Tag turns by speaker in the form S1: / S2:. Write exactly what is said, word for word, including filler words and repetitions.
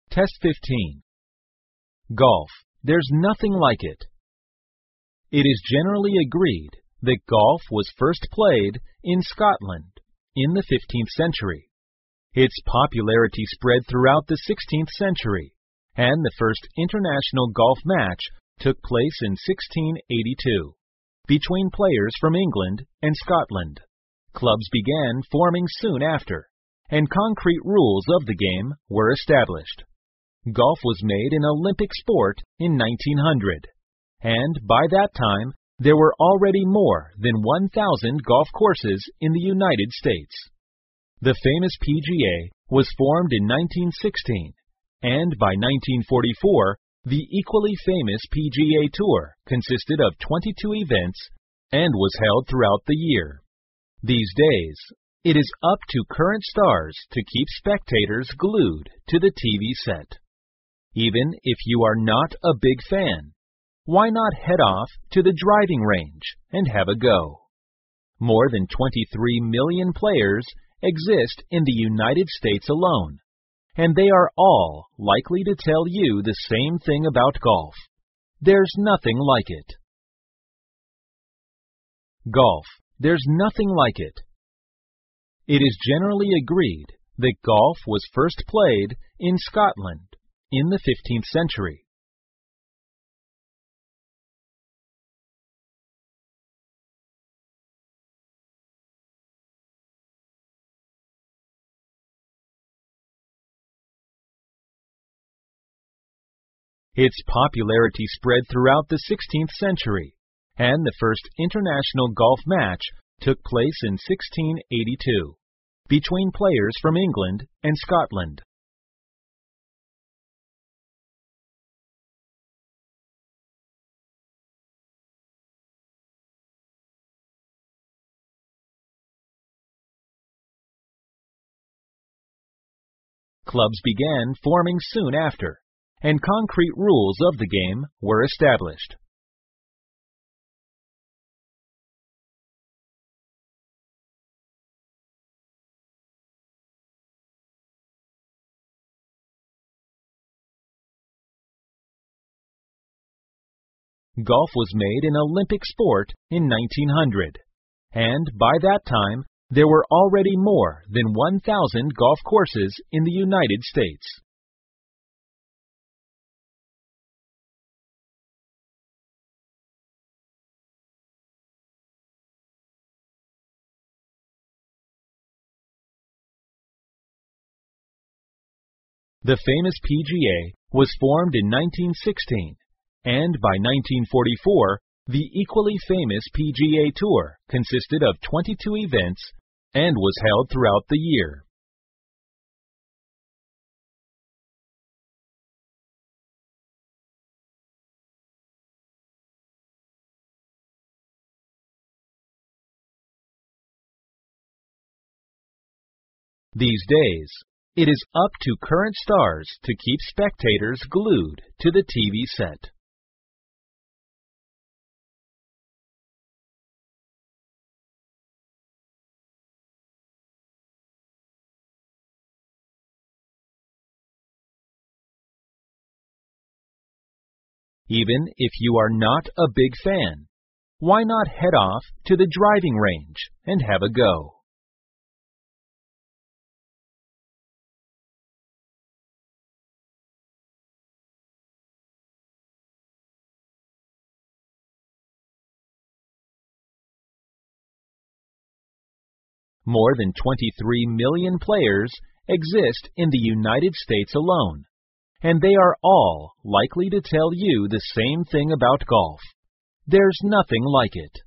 S1: Test fifteen. Golf. There's nothing like it. It is generally agreed that golf was first played in Scotland in the fifteenth century. Its popularity spread throughout the sixteenth century, and the first international golf match took place in sixteen eighty-two between players from England and Scotland. Clubs began forming soon after, and concrete rules of the game were established. Golf was made an Olympic sport in nineteen hundred, and by that time there were already more than one thousand golf courses in the United States. The famous P G A was formed in nineteen sixteen, and by nineteen forty-four the equally famous P G A Tour consisted of twenty-two events and was held throughout the year. These days, it is up to current stars to keep spectators glued to the T V set. Even if you are not a big fan, why not head off to the driving range and have a go? More than twenty-three million players exist in the United States alone, and they are all likely to tell you the same thing about golf. There's nothing like it. Golf. There's nothing like it. It is generally agreed that golf was first played in Scotland in the fifteenth century. Its popularity spread throughout the sixteenth century, and the first international golf match took place in sixteen eighty-two between players from England and Scotland. Clubs began forming soon after, and concrete rules of the game were established. Golf was made an Olympic sport in nineteen hundred, and by that time there were already more than one thousand golf courses in the United States. The famous P G A was formed in nineteen sixteen, and by nineteen forty-four the equally famous P G A Tour consisted of twenty-two events and was held throughout the year. These days, it is up to current stars to keep spectators glued to the T V set. Even if you are not a big fan, why not head off to the driving range and have a go? More than twenty-three million players exist in the United States alone, and they are all likely to tell you the same thing about golf. There's nothing like it.